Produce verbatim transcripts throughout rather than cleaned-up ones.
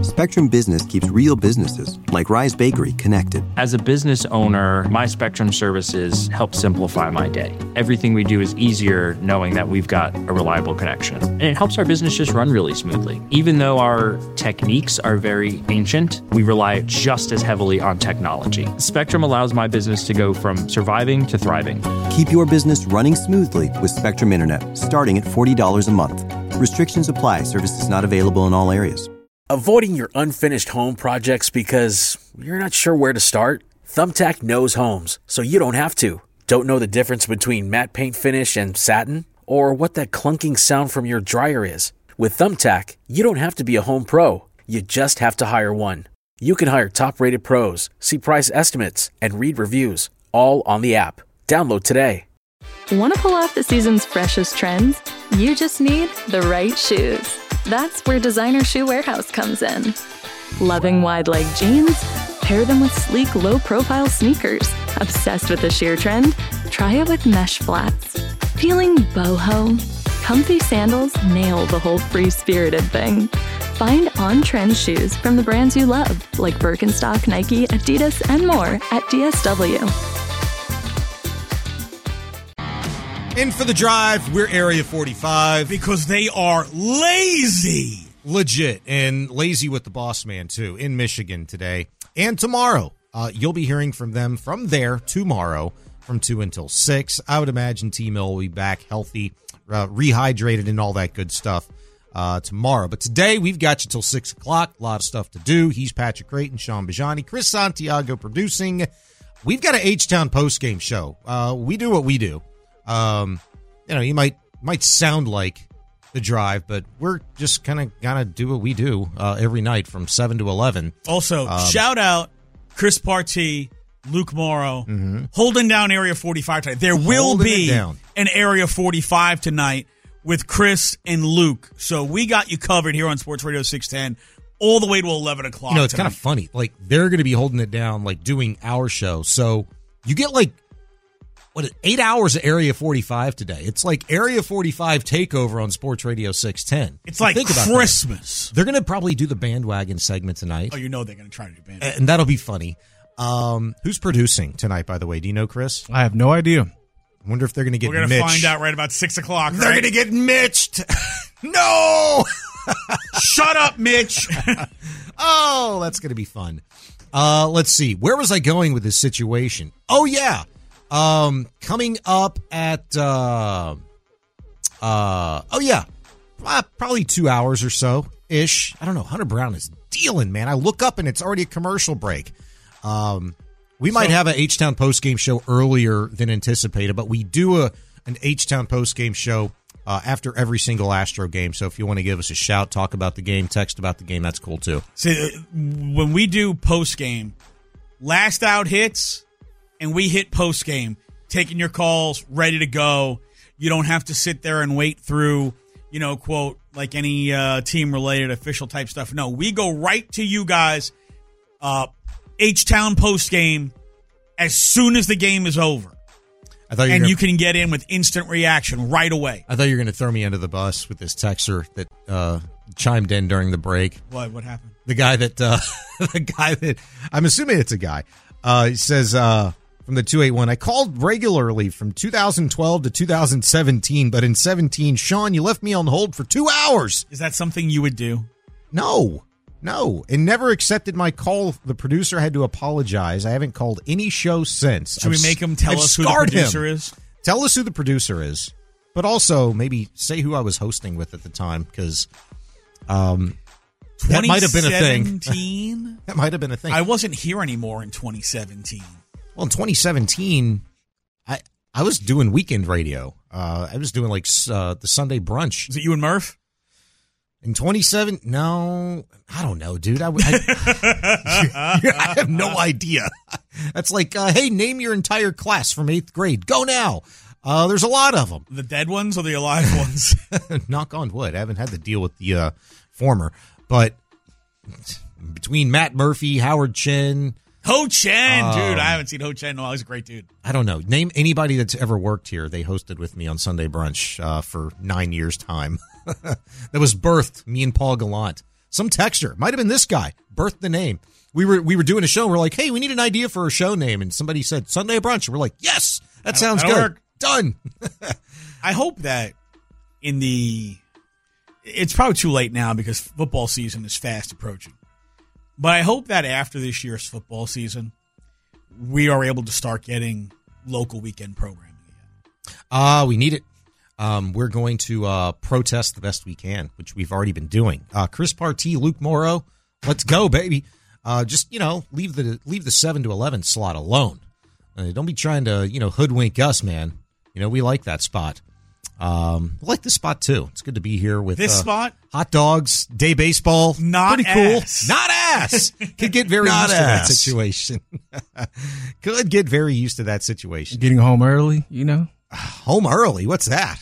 Spectrum Business keeps real businesses, like Rise Bakery, connected. As a business owner, my Spectrum services help simplify my day. Everything we do is easier knowing that we've got a reliable connection. And it helps our business just run really smoothly. Even though our techniques are very ancient, we rely just as heavily on technology. Spectrum allows my business to go from surviving to thriving. Keep your business running smoothly with Spectrum Internet, starting at forty dollars a month. Restrictions apply. Services not available in all areas. Avoiding your unfinished home projects because you're not sure where to start? Thumbtack knows homes, so you don't have to. Don't know the difference between matte paint finish and satin? Or what that clunking sound from your dryer is? With Thumbtack, you don't have to be a home pro. You just have to hire one. You can hire top-rated pros, see price estimates, and read reviews, all on the app. Download today. Want to pull off the season's freshest trends? You just need the right shoes. That's where Designer Shoe Warehouse comes in. Loving wide-leg jeans? Pair them with sleek, low-profile sneakers. Obsessed with the sheer trend? Try it with mesh flats. Feeling boho? Comfy sandals nail the whole free-spirited thing. Find on-trend shoes from the brands you love, like Birkenstock, Nike, Adidas, and more at D S W. In for the drive, we're Area forty-five. Because they are lazy. Legit. And lazy with the boss man, too, in Michigan today. And tomorrow. Uh, you'll be hearing from them from there tomorrow from two until six. I would imagine T-Mill will be back healthy, uh, rehydrated, and all that good stuff uh, tomorrow. But today, we've got you till six o'clock. A lot of stuff to do. He's Patrick Creighton, Sean Bajani, Chris Santiago producing. We've got an H-Town postgame show. Uh, we do what we do. Um, you know, you might might sound like the drive, but we're just kind of gonna do what we do uh, every night from seven to eleven. Also, um, shout out Chris Partee, Luke Morrow, mm-hmm. holding down Area forty-five tonight. There will holding be an Area forty-five tonight with Chris and Luke. So we got you covered here on Sports Radio six ten all the way to eleven o'clock. You know, it's tonight. kind of funny. Like, they're going to be holding it down, like doing our show. So you get like, what, eight hours of Area forty-five today. It's like Area forty-five takeover on Sports Radio six ten. It's like Think about Christmas. That. They're going to probably do the bandwagon segment tonight. Oh, you know they're going to try to do bandwagon. And that'll be funny. Um, who's producing tonight, by the way? Do you know, Chris? I have no idea. I wonder if they're going to get We're going to find out right about six o'clock. They're right? going to get Mitched. No! Shut up, Mitch. Oh, that's going to be fun. Uh, let's see. Where was I going with this situation? Oh, yeah. Um, coming up at, uh, uh, oh yeah, uh, probably two hours or so ish. I don't know. Hunter Brown is dealing, man. I look up and it's already a commercial break. Um, we might so, have a H-Town postgame show earlier than anticipated, but we do a an H-Town postgame show uh, after every single Astro game. So if you want to give us a shout, talk about the game, text about the game, that's cool too. See, when we do postgame, last out hits. And we hit post-game, taking your calls, ready to go. You don't have to sit there and wait through, you know, quote, like any uh, team-related official type stuff. No, we go right to you guys, uh, H-Town post-game, as soon as the game is over. I thought you and gonna, you can get in with instant reaction right away. I thought you were going to throw me under the bus with this texter that uh, chimed in during the break. What? What happened? The guy that, uh, the guy that, I'm assuming it's a guy. Uh, he says, uh, from the two eight one, I called regularly from two thousand twelve to two thousand seventeen, but in seventeen, Sean, you left me on hold for two hours. Is that something you would do? No, no, and never accepted my call. The producer had to apologize. I haven't called any show since. Should I've, we make him tell I've us who the producer him. is? Tell us who the producer is, but also maybe say who I was hosting with at the time, because um, that might have been a thing. That might have been a thing. I wasn't here anymore in twenty seventeen. Well, in twenty seventeen, I I was doing weekend radio. Uh, I was doing like uh, the Sunday brunch. Is it you and Murph? In twenty-seven, no, I don't know, dude. I, I, I have no idea. That's like, uh, hey, name your entire class from eighth grade. Go now. Uh, there's a lot of them. The dead ones or the alive ones? Knock on wood. I haven't had to deal with the uh, former. But between Matt Murphy, Howard Chen... Ho Chen, um, dude. I haven't seen Ho Chen in a while. He's a great dude. I don't know. Name anybody that's ever worked here. They hosted with me on Sunday Brunch uh, for nine years' time. That was birthed, me and Paul Gallant. some texter, might have been this guy, birthed the name. We were we were doing a show. And we're like, hey, we need an idea for a show name, and somebody said Sunday Brunch. And we're like, yes, that sounds That'll good. work. Done. I hope that in the, it's probably too late now because football season is fast approaching. But I hope that after this year's football season, we are able to start getting local weekend programming again. Ah, uh, we need it. Um, we're going to uh, protest the best we can, which we've already been doing. Uh, Chris Partee, Luke Morrow, let's go, baby. Uh, just, you know, leave the leave the seven to eleven slot alone. Uh, don't be trying to, you know, hoodwink us, man. You know, we like that spot. Um, we like this spot, too. It's good to be here with this uh, spot. Hot dogs, day baseball. Not Pretty ass. cool. Not ass. Could get very Not used to that ass. situation. Could get very used to that situation. Getting home early, you know? Home early? What's that?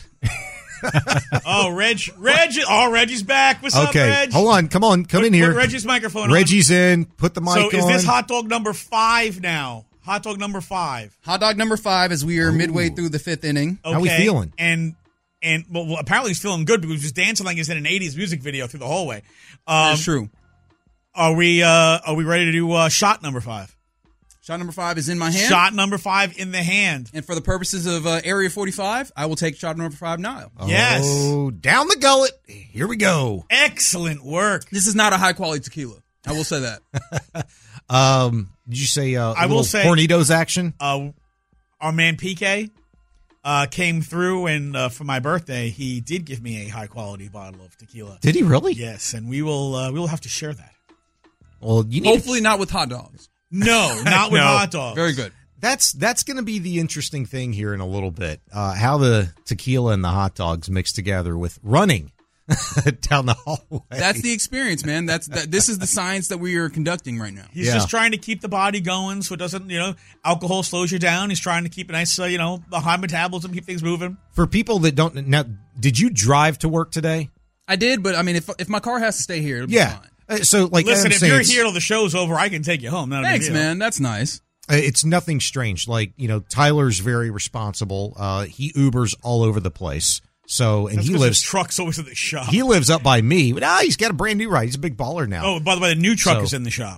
Oh, Reg, Reg, oh, Reggie's back. What's up, Okay, Reg? hold on. Come on. Come Put- in here. Put Reggie's microphone Reggie's in. Put the mic on. on. So is this hot dog number five now? Hot dog number five. Hot dog number five as we are midway through the fifth inning. Okay. How we feeling? And and well, well, apparently he's feeling good because he was dancing like he's in an eighties music video through the hallway. Um, That's true. Are we uh, are we ready to do uh, shot number five? Shot number five is in my hand. Shot number five in the hand. And for the purposes of uh, Area forty-five, I will take shot number five now. Yes. Oh, down the gullet. Here we go. Excellent work. This is not a high quality tequila. I will say that. Um, did you say uh, I will little say- Hornitos action? Uh, our man P K uh, came through, and uh, for my birthday, he did give me a high quality bottle of tequila. Did he really? Yes, and we will uh, we will have to share that. Well, you need Hopefully not with hot dogs. No, not with No. hot dogs. Very good. That's that's going to be the interesting thing here in a little bit. Uh, how the tequila and the hot dogs mix together with running down the hallway. That's the experience, man. That's that, This is the science that we are conducting right now. He's Yeah. just trying to keep the body going so it doesn't, you know, alcohol slows you down. He's trying to keep a nice, uh, you know, a high metabolism, keep things moving. For people that don't now. Did you drive to work today? I did, but I mean, if if my car has to stay here, it'll be Yeah. fine. Uh, so, like, Listen, I'm if saying, you're it's- here till the show's over, I can take you home. Not a big Thanks, deal. man. That's nice. Uh, It's nothing strange. Like, you know, Tyler's very responsible. Uh, he Ubers all over the place. So, and That's he 'cause lives his truck's always at the shop. he lives up by me. But ah, he's got a brand new ride. He's a big baller now. Oh, by the way, the new truck So- is in the shop.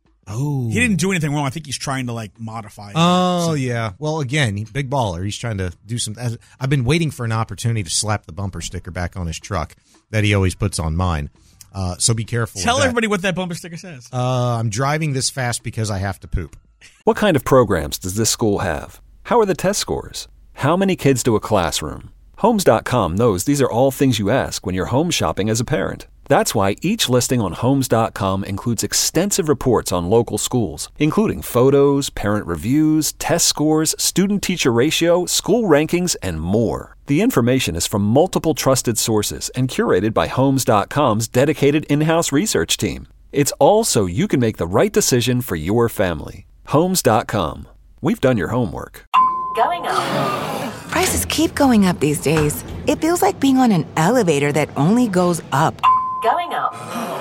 Oh. He didn't do anything wrong. I think he's trying to like modify it. Oh, yeah. Well, again, he, big baller. He's trying to do some. as- I've been waiting for an opportunity to slap the bumper sticker back on his truck that he always puts on mine. Uh, so be careful. Tell with that. everybody what that bumper sticker says. Uh, I'm driving this fast because I have to poop. What kind of programs does this school have? How are the test scores? How many kids do a classroom? Homes dot com knows these are all things you ask when you're home shopping as a parent. That's why each listing on Homes dot com includes extensive reports on local schools, including photos, parent reviews, test scores, student-teacher ratio, school rankings, and more. The information is from multiple trusted sources and curated by Homes dot com's dedicated in-house research team. It's all so you can make the right decision for your family. Homes dot com. We've done your homework. Going up. Prices keep going up these days. It feels like being on an elevator that only goes up. Going up.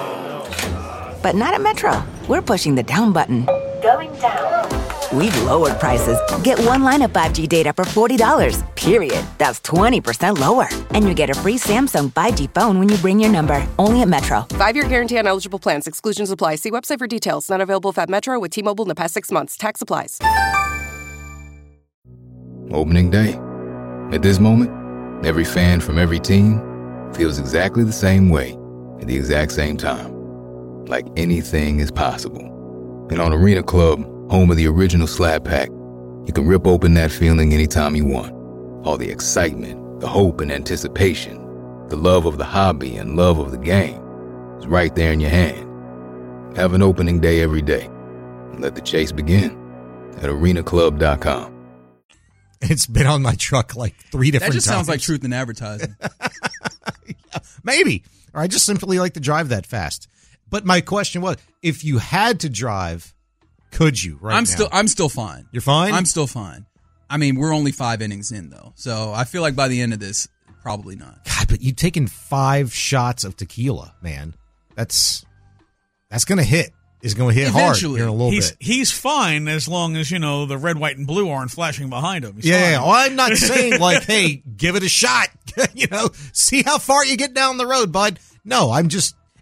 But not at Metro. We're pushing the down button. Going down. We've lowered prices. Get one line of five G data for forty dollars, period. That's twenty percent lower. And you get a free Samsung five G phone when you bring your number. Only at Metro. Five-year guarantee on eligible plans. Exclusions apply. See website for details. Not available at Metro with T-Mobile in the past six months. Tax applies. Opening day. At this moment, every fan from every team feels exactly the same way at the exact same time. Like anything is possible. And on Arena Club, home of the original Slab Pack, you can rip open that feeling anytime you want. All the excitement, the hope and anticipation, the love of the hobby and love of the game is right there in your hand. Have an opening day every day. And let the chase begin at arena club dot com. It's been on my truck like three different That just times. sounds like truth in advertising. Yeah, maybe. Or I just simply like to drive that fast. But my question was, if you had to drive, could you right I'm now? still I'm still fine. You're fine? I'm still fine. I mean, we're only five innings in though, so I feel like by the end of this, probably not. God, but you've taken five shots of tequila, man. That's that's going to hit. Is going to hit Eventually. hard here in a little he's bit. he's fine as long as, you know, the red, white, and blue aren't flashing behind him. He's Yeah, fine. yeah. Well, I'm not saying like, hey, give it a shot. You know, see how far you get down the road, bud. No, I'm just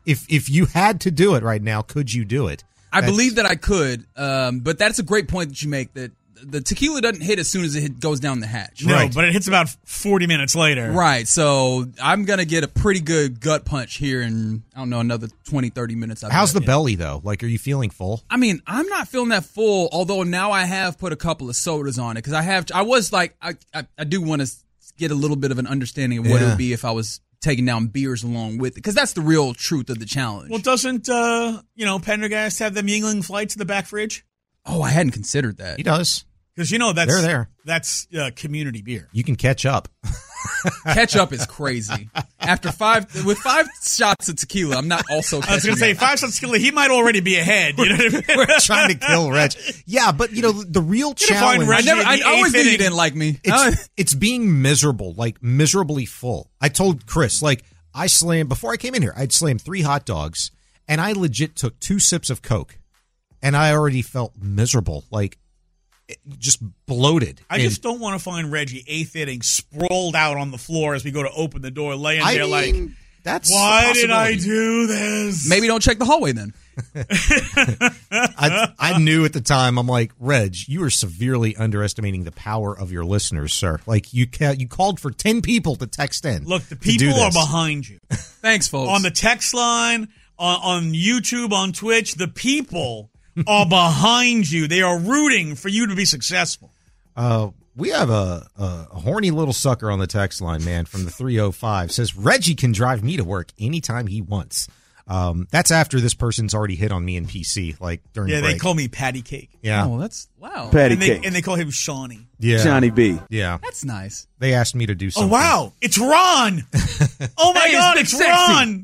if if you had to do it right now, could you do it? I That's, believe that I could, um, but that's a great point that you make, that the tequila doesn't hit as soon as it hit, goes down the hatch. No, Right. but it hits about forty minutes later. Right, so I'm going to get a pretty good gut punch here in, I don't know, another twenty, thirty minutes. I How's the bet. belly, though? Like, are you feeling full? I mean, I'm not feeling that full, although now I have put a couple of sodas on it, because I have, I was like, I, I, I do want to get a little bit of an understanding of what Yeah. it would be if I was taking down beers along with it, because that's the real truth of the challenge. Well, doesn't, uh, you know, Pendergast have them Yingling flights in the back fridge? Oh, I hadn't considered that. He does. Because, you know, that's They're there. that's uh, community beer. You can catch up. Ketchup is crazy. After five, with five shots of tequila, I'm not also. I was going to say, five shots of tequila, he might already be ahead. You know what I mean? We're trying to kill Reg. Yeah, but, you know, the real You're gonna find challenge... Reggie I never. in I the always eighth knew you inning. didn't like me. It's, it's being miserable, like miserably full. I told Chris, like, I slammed, before I came in here, I'd slammed three hot dogs, and I legit took two sips of Coke, and I already felt miserable, like, just bloated. I And just don't want to find Reggie eighth inning sprawled out on the floor as we go to open the door, laying I there mean, like, that's why a did I possibility. do this? Maybe don't check the hallway then. I, I knew at the time, I'm like, Reg, you are severely underestimating the power of your listeners, sir. Like, you ca- you called for ten people to text in. Look, the to do people are this. behind you. Thanks, folks. On the text line, on, on YouTube, on Twitch, the people are behind you. They are rooting for you to be successful. Uh, we have a, a, a horny little sucker on the text line, man, from the three oh five. Says, Reggie can drive me to work anytime he wants. Um, that's after this person's already hit on me in P C, like during Yeah, break. they call me Patty Cake. Yeah. Oh, that's wow. Patty And they, Cake. and they call him Shawnee. Yeah. Johnny B. Yeah. That's nice. They asked me to do Oh, something. wow. It's Ron. Oh, my Hey, it's God. Big It's Sexy. Ron.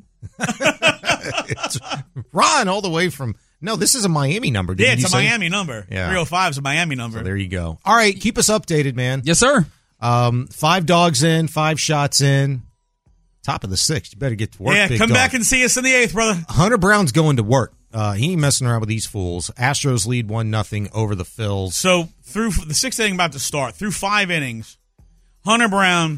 It's Ron all the way from, no, this is a Miami number. Yeah, didn't it's you a say? Miami number. Yeah. three oh five is a Miami number. So there you go. All right, keep us updated, man. Yes, sir. Um, five dogs in, five shots in. Top of the sixth. You better get to work. yeah, big come dog. back and see us in the eighth, brother. Hunter Brown's going to work. Uh, he ain't messing around with these fools. Astros lead one nothing over the Phils. So through the sixth inning about to start, through five innings, Hunter Brown,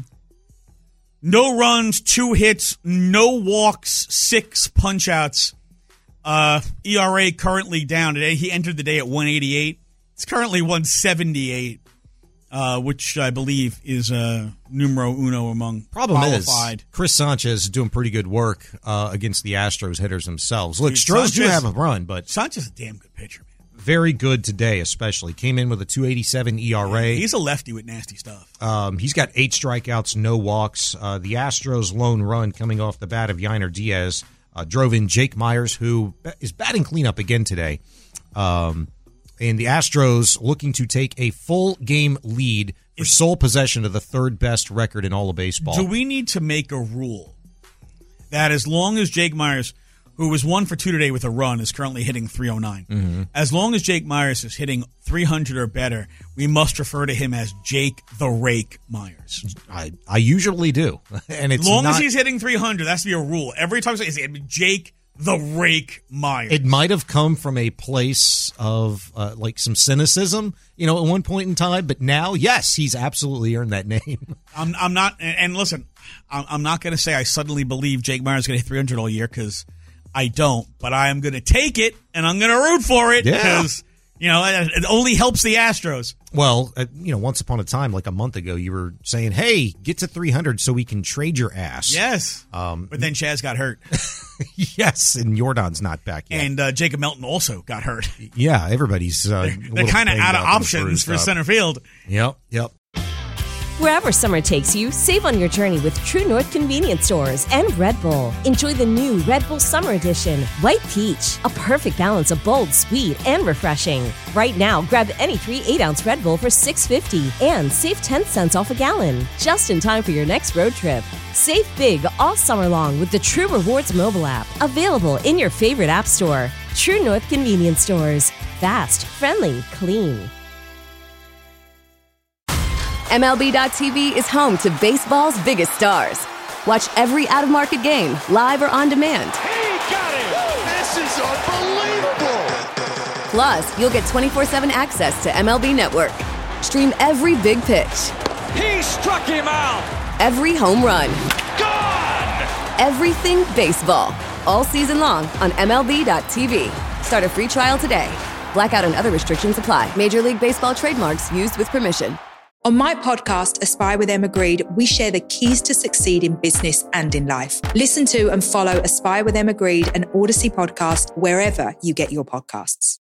no runs, two hits, no walks, six punch-outs. Uh, E R A currently down today. He entered the day at one eighty-eight. It's currently one seventy-eight, uh, which I believe is uh, numero uno among Problem qualified. is, Chris Sanchez is doing pretty good work uh, against the Astros hitters themselves. Look, Dude, Stros do Sanchez- have a run, but Sanchez is a damn good pitcher, man. very good today, especially. Came in with a two eighty-seven E R A. He's a lefty with nasty stuff. Um, he's got eight strikeouts, no walks. Uh, the Astros' lone run coming off the bat of Yainer Diaz uh, drove in Jake Myers, who is batting cleanup again today. Um, and the Astros looking to take a full game lead for sole possession of the third best record in all of baseball. Do we need to make a rule that as long as Jake Myers, who was one for two today with a run, is currently hitting three oh nine, Mm-hmm. as long as Jake Myers is hitting three hundred or better, we must refer to him as Jake the Rake Myers. I, I usually do. And it's As long not, as he's hitting three hundred, that's to be a rule. Every time it's Jake the Rake Myers. It might have come from a place of uh, like some cynicism, you know, at one point in time, but now, yes, he's absolutely earned that name. I'm, I'm not, and, and listen, I'm, I'm not going to say I suddenly believe Jake Myers is going to hit three hundred all year because I don't, but I am going to take it and I'm going to root for it Yeah. because, you know, it, it only helps the Astros. Well, uh, you know, once upon a time, like a month ago, you were saying, hey, get to three hundred so we can trade your ass. Yes. Um, But then Chaz got hurt. yes, and Jordan's not back yet. And uh, Jacob Melton also got hurt. yeah, everybody's uh, They're kind of out of options options for center field. Yep, yep. Wherever summer takes you, save on your journey with True North Convenience Stores and Red Bull. Enjoy the new Red Bull Summer Edition, White Peach, a perfect balance of bold, sweet, and refreshing. Right now, grab any three eight-ounce Red Bull for six fifty and save ten cents off a gallon, just in time for your next road trip. Save big all summer long with the True Rewards mobile app, available in your favorite app store. True North Convenience Stores. Fast, friendly, clean. M L B dot T V is home to baseball's biggest stars. Watch every out-of-market game, live or on demand. He got it! This is unbelievable! Plus, you'll get twenty-four seven access to M L B Network. Stream every big pitch. He struck him out! Every home run. Gone! Everything baseball. all season long on M L B dot T V. Start a free trial today. Blackout and other restrictions apply. Major League Baseball trademarks used with permission. On my podcast, Aspire with Emma Greed, we share the keys to succeed in business and in life. Listen to and follow Aspire with Emma Greed and Odyssey podcast wherever you get your podcasts.